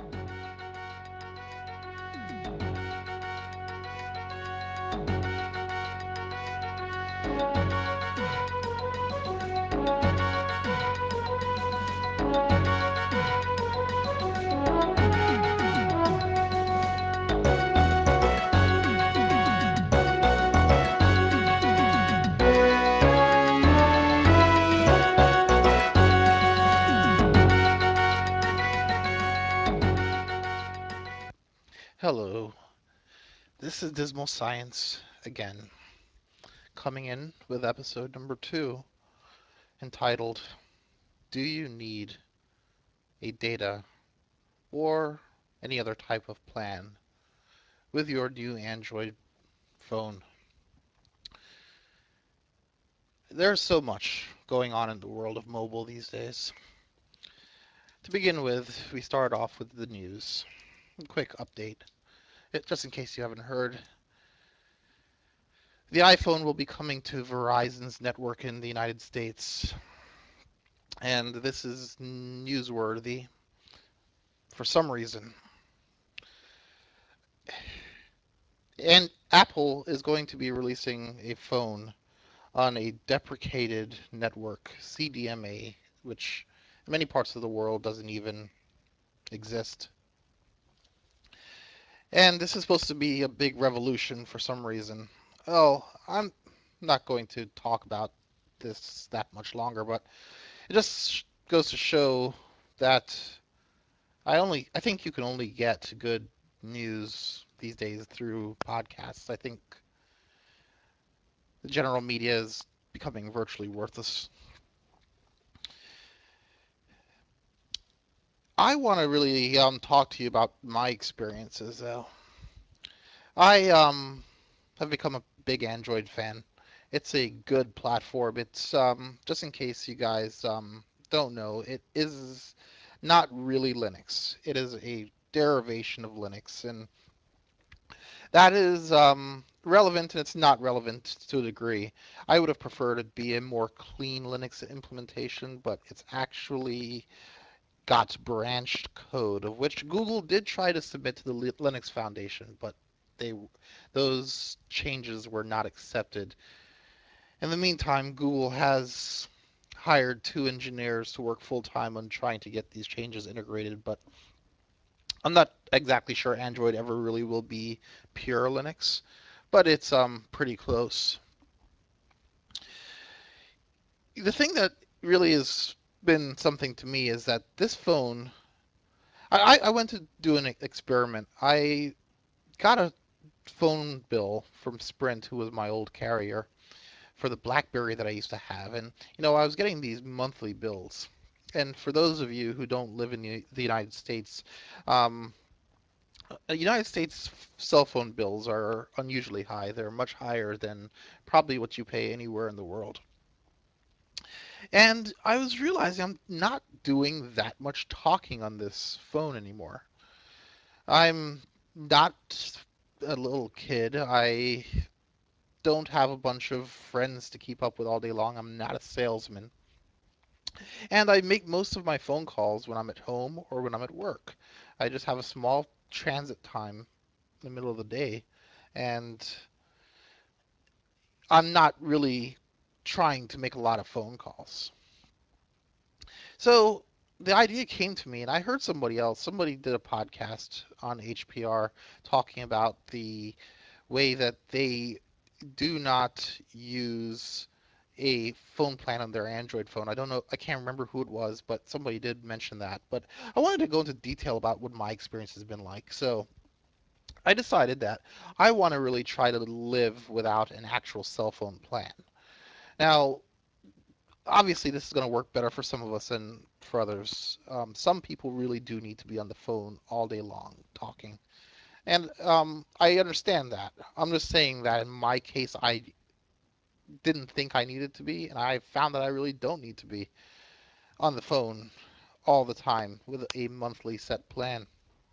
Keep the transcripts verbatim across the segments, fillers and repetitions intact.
Hello, this is Dismal Science again, coming in with episode number two, entitled Do You Need a Data or Any Other Type of Plan with Your New Android Phone? There's so much going on in the world of mobile these days. To begin with, we start off with the news. A quick update. It, just in case you haven't heard, the iPhone will be coming to Verizon's network in the United States, and this is newsworthy for some reason. And Apple is going to be releasing a phone on a deprecated network, C D M A, which in many parts of the world doesn't even exist. And this is supposed to be a big revolution for some reason. Oh, I'm not going to talk about this that much longer, but it just goes to show that I only I think you can only get good news these days through podcasts. I think the general media is becoming virtually worthless. I want to really um, talk to you about my experiences, though. I um, have become a big Android fan. It's a good platform. It's um, just in case you guys um, don't know, it is not really Linux. It is a derivation of Linux, and that is um, relevant and it's not relevant to a degree. I would have preferred it be a more clean Linux implementation, but it's actually got branched code, of which Google did try to submit to the Linux Foundation, but they those changes were not accepted. In the meantime, Google has hired two engineers to work full time on trying to get these changes integrated, but I'm not exactly sure Android ever really will be pure Linux, but it's um pretty close. The thing that really has been something to me is that this phone, I, I went to do an experiment. I got a phone bill from Sprint, who was my old carrier, for the BlackBerry that I used to have. And, you know, I was getting these monthly bills. And for those of you who don't live in the, the United States, um, uh, United States cell phone bills are unusually high. They're much higher than probably what you pay anywhere in the world. And I was realizing I'm not doing that much talking on this phone anymore. I'm not a little kid. I don't have a bunch of friends to keep up with all day long. I'm not a salesman. And I make most of my phone calls when I'm at home or when I'm at work. I just have a small transit time in the middle of the day, and I'm not really trying to make a lot of phone calls. So the idea came to me, and I heard somebody else, somebody did a podcast on H P R talking about the way that they do not use a phone plan on their Android phone. I don't know, I can't remember who it was, but somebody did mention that. But I wanted to go into detail about what my experience has been like. So I decided that I want to really try to live without an actual cell phone plan. Now, obviously, this is going to work better for some of us than for others. Um, some people really do need to be on the phone all day long talking. And um, I understand that. I'm just saying that in my case, I didn't think I needed to be, and I found that I really don't need to be on the phone all the time with a monthly set plan.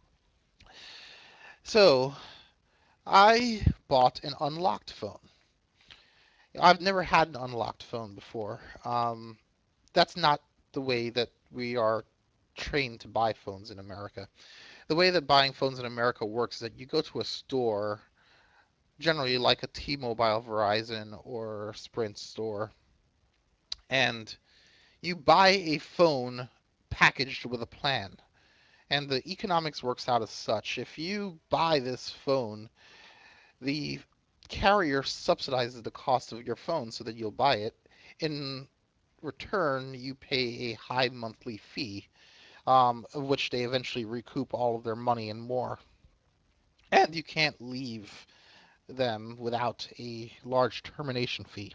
So I bought an unlocked phone. I've never had an unlocked phone before. Um, that's not the way that we are. trained to buy phones in America. The way that buying phones in America works is that you go to a store, generally like a T-Mobile, Verizon, or Sprint store, and you buy a phone packaged with a plan. And the economics works out as such. If you buy this phone, the carrier subsidizes the cost of your phone so that you'll buy it. In return, you pay a high monthly fee, um, of which they eventually recoup all of their money and more. And you can't leave them without a large termination fee.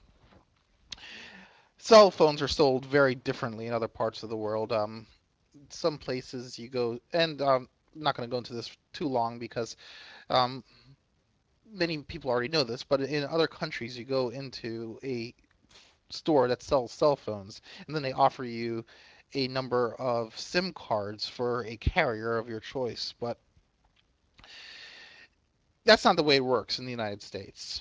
Cell phones are sold very differently in other parts of the world. Um, some places you go, and um, I'm not going to go into this too long because um, many people already know this, but in other countries, you go into a store that sells cell phones, and then they offer you a number of SIM cards for a carrier of your choice. But that's not the way it works in the United States.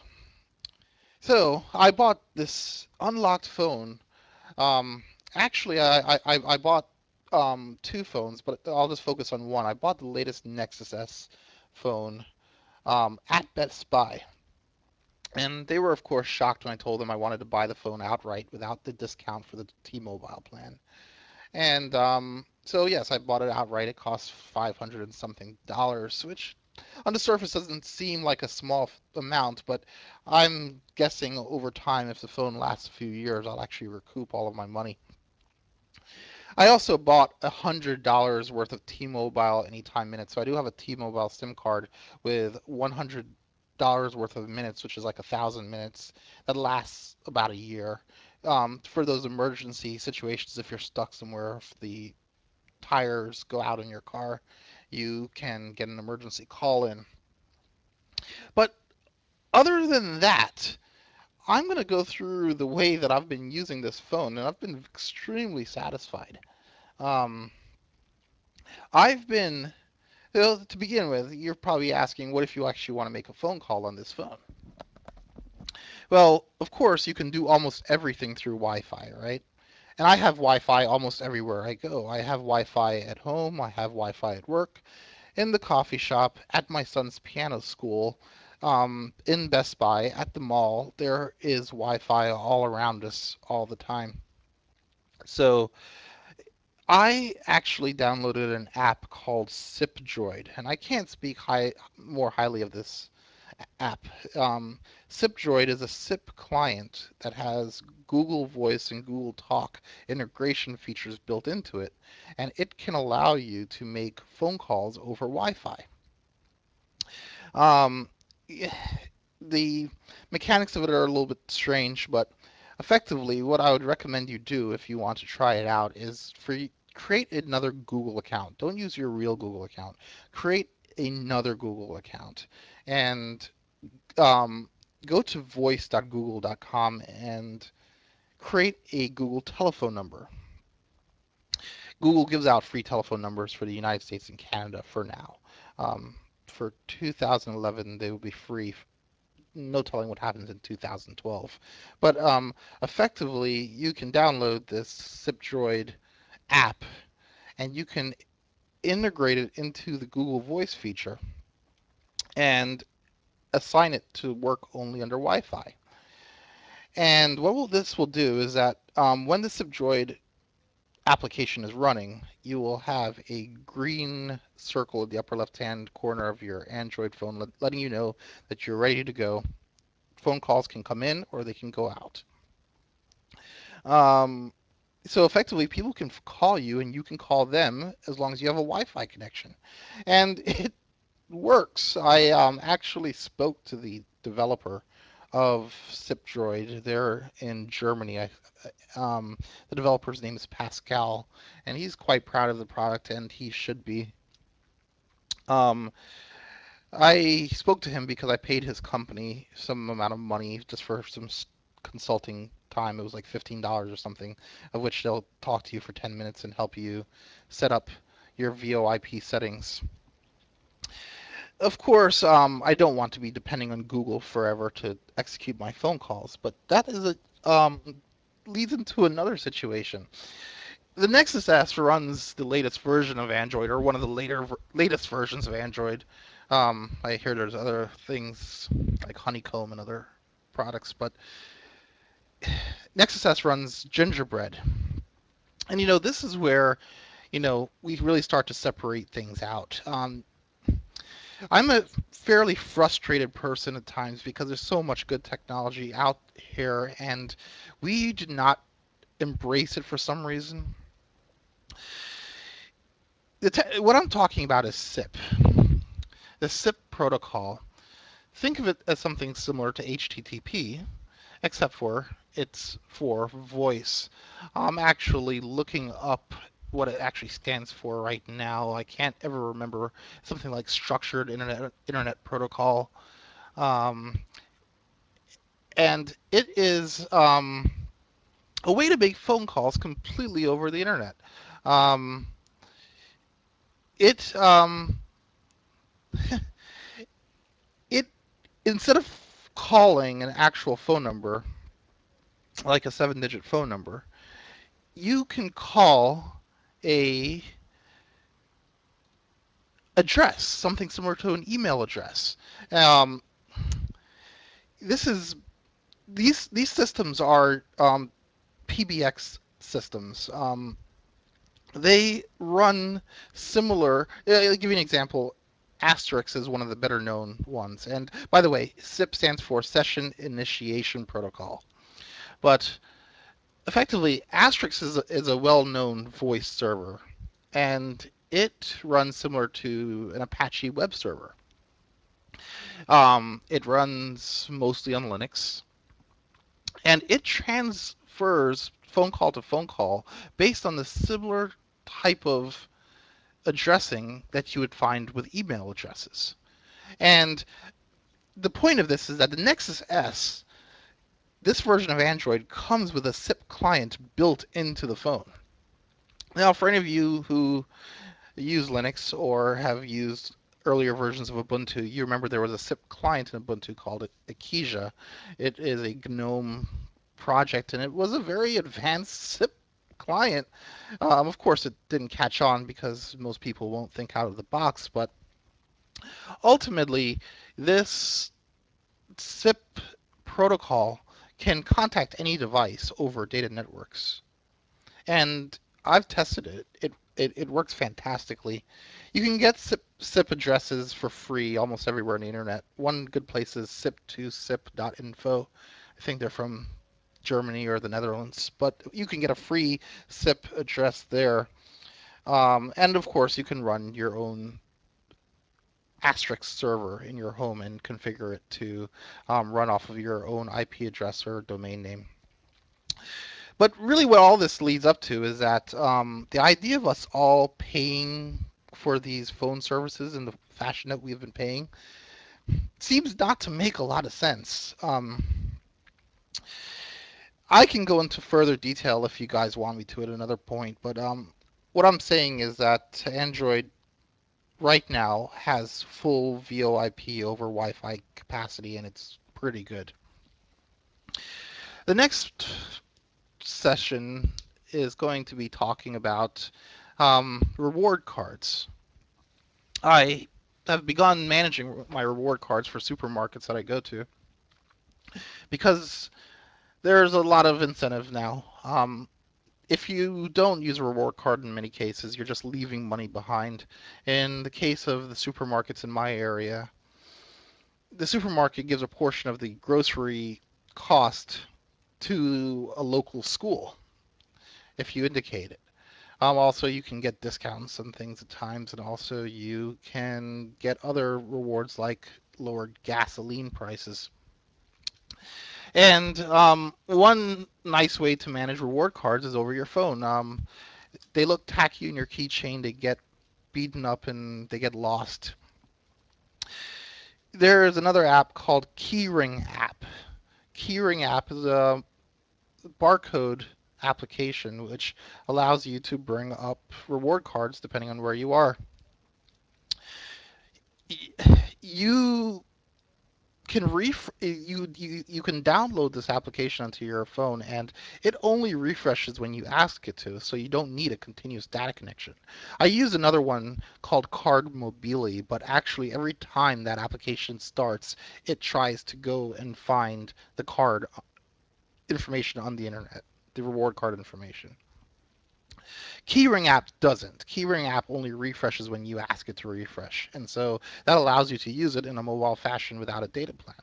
So I bought this unlocked phone. Um, actually, I, I, I bought um, two phones, but I'll just focus on one. I bought the latest Nexus S phone um, at Best Buy. And they were, of course, shocked when I told them I wanted to buy the phone outright without the discount for the T-Mobile plan. And um, so, yes, I bought it outright. It cost five hundred and something dollars, which on the surface doesn't seem like a small amount, but I'm guessing over time, if the phone lasts a few years, I'll actually recoup all of my money. I also bought one hundred dollars worth of T-Mobile Anytime Minutes. So I do have a T-Mobile SIM card with one hundred dollars worth of minutes, which is like a thousand minutes that lasts about a year. Um, for those emergency situations, if you're stuck somewhere, if the tires go out in your car, you can get an emergency call in. But other than that, I'm going to go through the way that I've been using this phone, and I've been extremely satisfied. Um, I've been Well, to begin with, you're probably asking, what if you actually want to make a phone call on this phone? Well, of course, you can do almost everything through Wi-Fi, right? And I have Wi-Fi almost everywhere I go. I have Wi-Fi at home, I have Wi-Fi at work, in the coffee shop, at my son's piano school, um, in Best Buy, at the mall. There is Wi-Fi all around us all the time. So I actually downloaded an app called SipDroid, and I can't speak high, more highly of this app. Um, SipDroid is a SIP client that has Google Voice and Google Talk integration features built into it, and it can allow you to make phone calls over Wi-Fi. Um, the mechanics of it are a little bit strange, but effectively, what I would recommend you do if you want to try it out is for you, create another Google account. Don't use your real Google account. Create another Google account and um, go to voice dot google dot com and create a Google telephone number. Google gives out free telephone numbers for the United States and Canada for now. Um, for two thousand eleven, they will be free. No telling what happens in two thousand twelve. But um, effectively, you can download this SipDroid app and you can integrate it into the Google Voice feature and assign it to work only under Wi-Fi. And what will, this will do is that um, when the SipDroid application is running, you will have a green circle in the upper left-hand corner of your Android phone let, letting you know that you're ready to go. Phone calls can come in or they can go out. Um, so effectively, people can call you and you can call them as long as you have a Wi-Fi connection. And it works. I um, actually spoke to the developer of SipDroid. They're in Germany. I, um, the developer's name is Pascal, and he's quite proud of the product, and he should be. Um, I spoke to him because I paid his company some amount of money just for some consulting time. It was like fifteen dollars or something, of which they'll talk to you for ten minutes and help you set up your VoIP settings. Of course, um, I don't want to be depending on Google forever to execute my phone calls, but that is a um, leads into another situation. The Nexus S runs the latest version of Android, or one of the later latest versions of Android. Um, I hear there's other things like Honeycomb and other products, but Nexus S runs Gingerbread. And you know, this is where, you know, we really start to separate things out. Um, I'm a fairly frustrated person at times because there's so much good technology out here and we do not embrace it for some reason. The te- what I'm talking about is SIP. The SIP protocol. Think of it as something similar to H T T P, except for it's for voice. I'm actually looking up what it actually stands for right now. I can't ever remember something like structured internet internet protocol. Um, and it is um, a way to make phone calls completely over the internet. Um, it um, it instead of calling an actual phone number, like a seven-digit phone number, you can call a address, something similar to an email address. Um, this is these these systems are um, P B X systems. Um, they run similar. uh, I'll give you an example. Asterisk is one of the better known ones. And by the way, SIP stands for Session Initiation Protocol. But effectively, Asterisk is a, is a well-known voice server, and it runs similar to an Apache web server. Um, it runs mostly on Linux, and it transfers phone call to phone call based on the similar type of addressing that you would find with email addresses. And the point of this is that the Nexus S, this version of Android, comes with a SIP client built into the phone. Now, for any of you who use Linux or have used earlier versions of Ubuntu, you remember there was a SIP client in Ubuntu called Acacia. It is a GNOME project, and it was a very advanced SIP client. Um, of course, it didn't catch on because most people won't think out of the box, but ultimately, this SIP protocol can contact any device over data networks. And I've tested it. It it, it works fantastically. You can get SIP, SIP addresses for free almost everywhere on the internet. One good place is sip two sip dot info. I think they're from Germany or the Netherlands, but you can get a free SIP address there. Um, and of course, you can run your own asterisk server in your home and configure it to um, run off of your own I P address or domain name. But really, what all this leads up to is that um, the idea of us all paying for these phone services in the fashion that we've been paying seems not to make a lot of sense. Um, I can go into further detail if you guys want me to at another point, but um, what I'm saying is that Android right now has full VoIP over Wi-Fi capacity, and it's pretty good. The next session is going to be talking about um, reward cards. I have begun managing my reward cards for supermarkets that I go to because there's a lot of incentive now. Um, if you don't use a reward card in many cases, you're just leaving money behind. In the case of the supermarkets in my area, the supermarket gives a portion of the grocery cost to a local school if you indicate it. Um, also, you can get discounts on things at times, and also you can get other rewards like lowered gasoline prices. And um, one nice way to manage reward cards is over your phone. Um, they look tacky in your keychain, they get beaten up, and they get lost. There is another app called Keyring app. Keyring app is a barcode application which allows you to bring up reward cards depending on where you are. You can ref you, you you can download this application onto your phone, and it only refreshes when you ask it to, so you don't need a continuous data connection. I use another one called Card Mobile, but actually every time that application starts, it tries to go and find the card information on the internet, the reward card information. Keyring app doesn't. Keyring app only refreshes when you ask it to refresh, and so that allows you to use it in a mobile fashion without a data plan.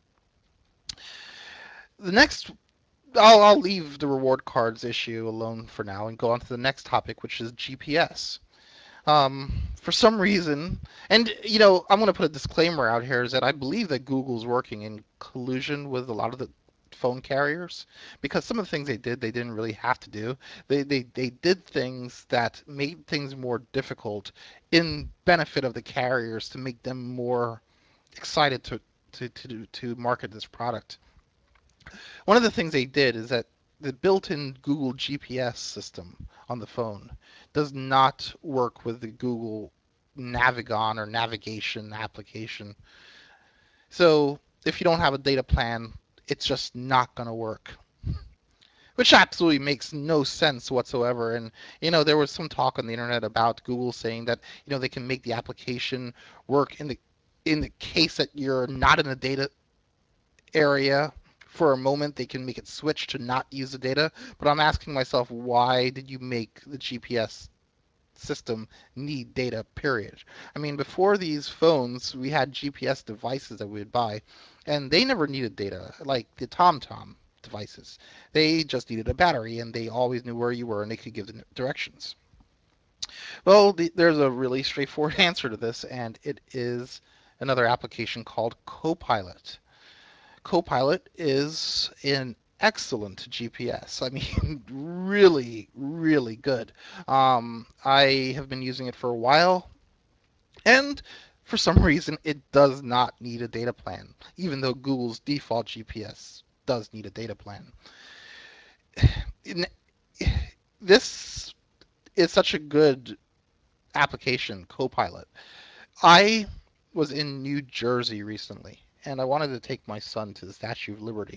The next I'll, I'll leave the reward cards issue alone for now and go on to the next topic, which is G P S. Um, for some reason, and you know, I'm going to put a disclaimer out here is that I believe that Google's working in collusion with a lot of the phone carriers because some of the things they did they didn't really have to do. They they, they did things that made things more difficult in benefit of the carriers to make them more excited to to to, to market this product. One of the things they did is that the built-in Google G P S system on the phone does not work with the Google Navigon or navigation application. So if you don't have a data plan, it's just not going to work. Which absolutely makes no sense whatsoever. And you know, there was some talk on the internet about Google saying that you know they can make the application work in the in the case that you're not in a data area for a moment, they can make it switch to not use the data. But I'm asking myself, why did you make the G P S system need data, period? I mean, before these phones, we had G P S devices that we would buy, and they never needed data, like the TomTom devices. They just needed a battery, and they always knew where you were, and they could give the directions. Well, the, there's a really straightforward answer to this, and it is another application called Copilot. Copilot is an excellent G P S. I mean, really, really good. Um, I have been using it for a while, and for some reason, it does not need a data plan, even though Google's default G P S does need a data plan. In, this is such a good application, Copilot. I was in New Jersey recently, and I wanted to take my son to the Statue of Liberty.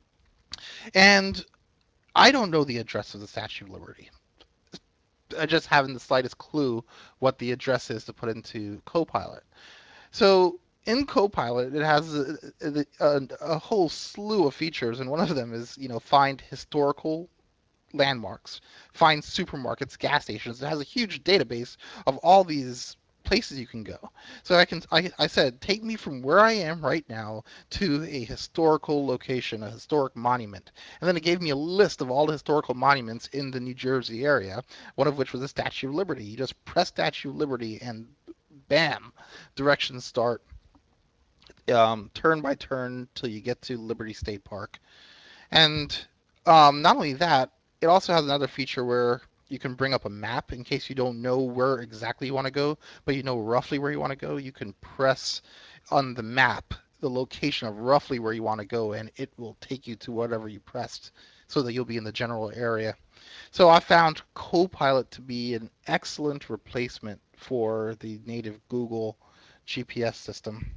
And I don't know the address of the Statue of Liberty. I just haven't the slightest clue what the address is to put into Copilot. So in Copilot, it has a, a, a whole slew of features, and one of them is, you know, find historical landmarks, find supermarkets, gas stations. It has a huge database of all these places you can go. So I can I, I said, take me from where I am right now to a historical location, a historic monument. And then it gave me a list of all the historical monuments in the New Jersey area, one of which was the Statue of Liberty. You just press Statue of Liberty and bam, directions start um, turn by turn till you get to Liberty State Park. And um, not only that, it also has another feature where you can bring up a map in case you don't know where exactly you want to go, but you know roughly where you want to go. You can press on the map the location of roughly where you want to go, and it will take you to whatever you pressed so that you'll be in the general area. So I found Copilot to be an excellent replacement for the native Google G P S system.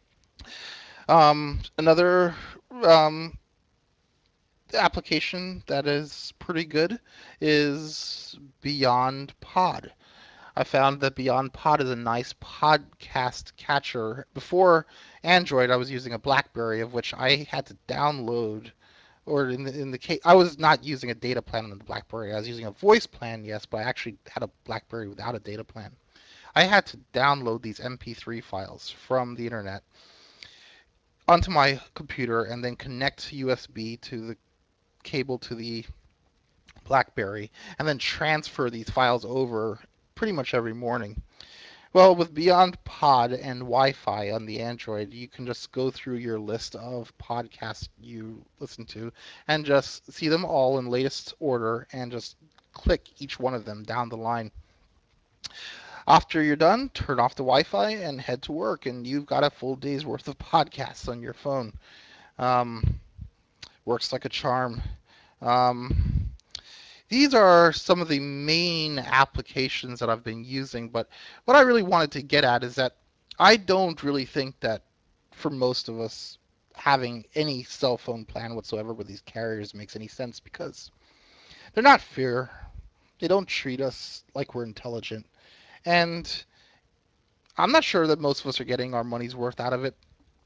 Um, another um, application that is pretty good is Beyond Pod. I found that Beyond Pod is a nice podcast catcher. Before Android, I was using a BlackBerry, of which I had to download, or in the, in the case, I was not using a data plan on the BlackBerry. I was using a voice plan, yes, but I actually had a BlackBerry without a data plan. I had to download these M P three files from the internet onto my computer and then connect U S B to the cable to the BlackBerry, and then transfer these files over pretty much every morning. Well, with Beyond Pod and Wi-Fi on the Android, you can just go through your list of podcasts you listen to and just see them all in latest order and just click each one of them down the line. After you're done, turn off the Wi-Fi and head to work, and you've got a full day's worth of podcasts on your phone. Um, works like a charm. Um, These are some of the main applications that I've been using, but what I really wanted to get at is that I don't really think that for most of us, having any cell phone plan whatsoever with these carriers makes any sense because they're not fair. They don't treat us like we're intelligent. And I'm not sure that most of us are getting our money's worth out of it,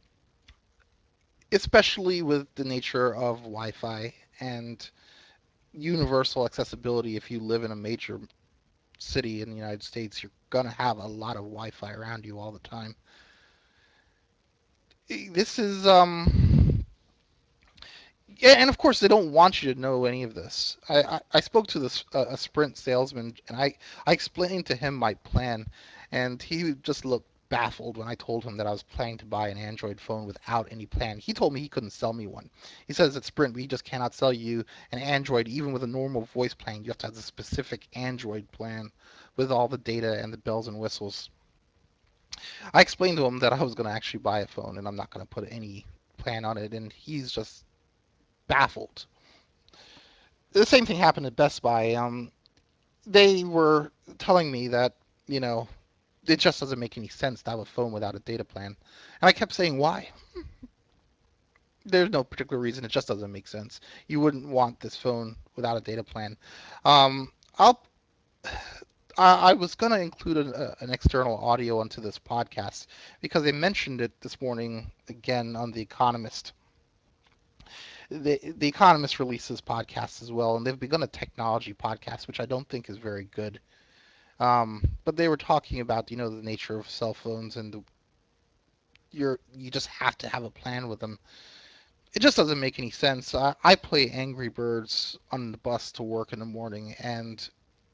especially with the nature of Wi-Fi and universal accessibility. If you live in a major city in the United States, you're going to have a lot of Wi-Fi around you all the time. This is um Yeah, and of course they don't want you to know any of this. I, I, I spoke to this uh, a Sprint salesman, and I, I explained to him my plan, and he just looked baffled when I told him that I was planning to buy an Android phone without any plan. He told me he couldn't sell me one. He says at Sprint we just cannot sell you an Android even with a normal voice plan. You have to have the specific Android plan with all the data and the bells and whistles. I explained to him that I was going to actually buy a phone and I'm not going to put any plan on it, and he's just baffled. The same thing happened at Best Buy. Um, they were telling me that, you know, it just doesn't make any sense to have a phone without a data plan. And I kept saying, why? There's no particular reason. It just doesn't make sense. You wouldn't want this phone without a data plan. Um, I'll, I, I was going to include an, uh, an external audio onto this podcast because they mentioned it this morning again on The Economist. The, the Economist releases podcasts as well, and they've begun a technology podcast, which I don't think is very good. Um, but they were talking about, you know, the nature of cell phones and the, you're you just have to have a plan with them. It just doesn't make any sense. I, I play Angry Birds on the bus to work in the morning, and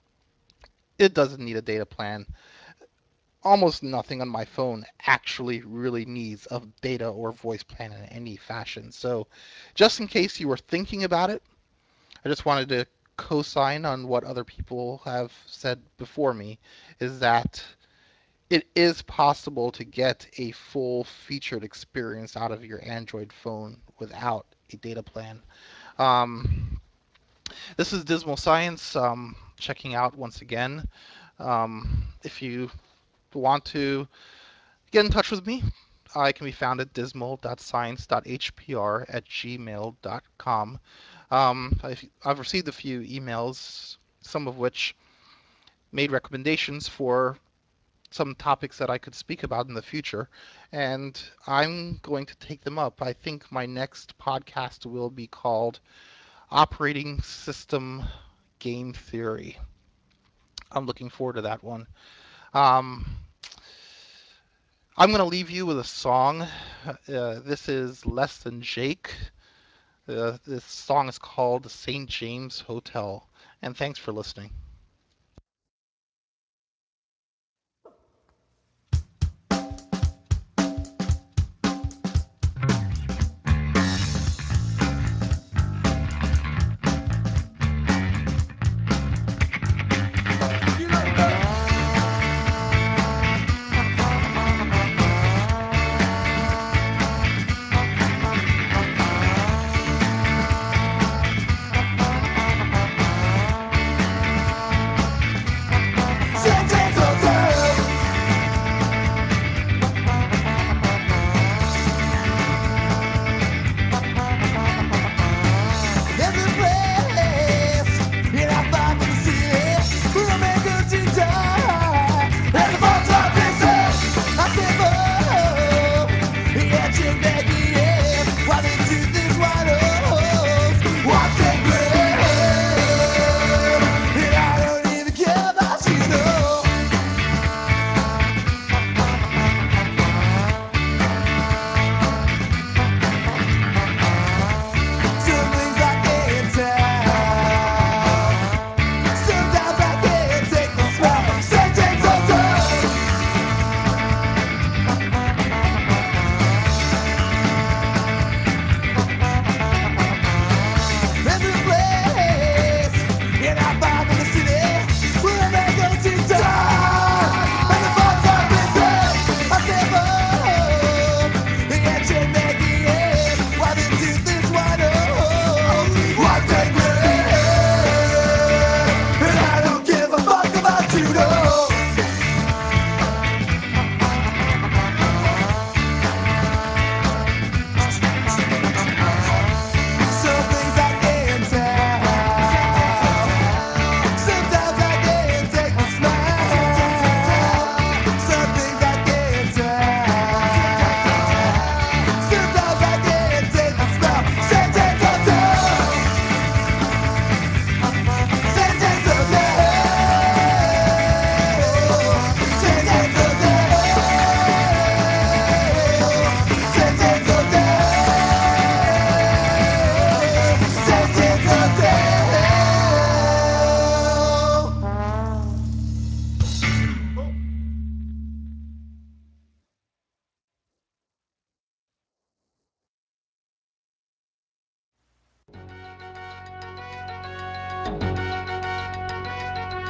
it doesn't need a data plan. Almost nothing on my phone actually really needs a data or voice plan in any fashion. So, just in case you were thinking about it, I just wanted to co-sign on what other people have said before me, is that it is possible to get a full featured experience out of your Android phone without a data plan. Um, this is Dismal Science, um, checking out once again. Um, if you want to get in touch with me, I can be found at dismal.science.hpr at gmail.com. Um, I've, I've received a few emails, some of which made recommendations for some topics that I could speak about in the future, and I'm going to take them up. I think my next podcast will be called Operating System Game Theory. I'm looking forward to that one. Um, I'm going to leave you with a song. Uh, this is Less Than Jake. Uh, this song is called Saint James Hotel. And thanks for listening.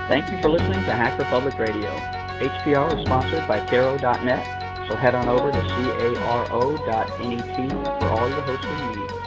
Thank you for listening to Hacker Public Radio. H P R is sponsored by Caro dot net, so head on over to caro dot net for all your hosting needs.